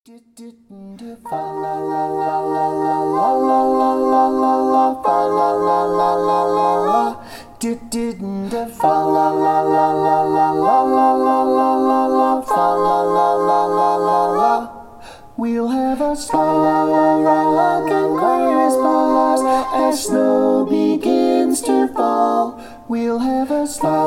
We'll have a spark and Christmas as snow begins to fall. We'll have a spark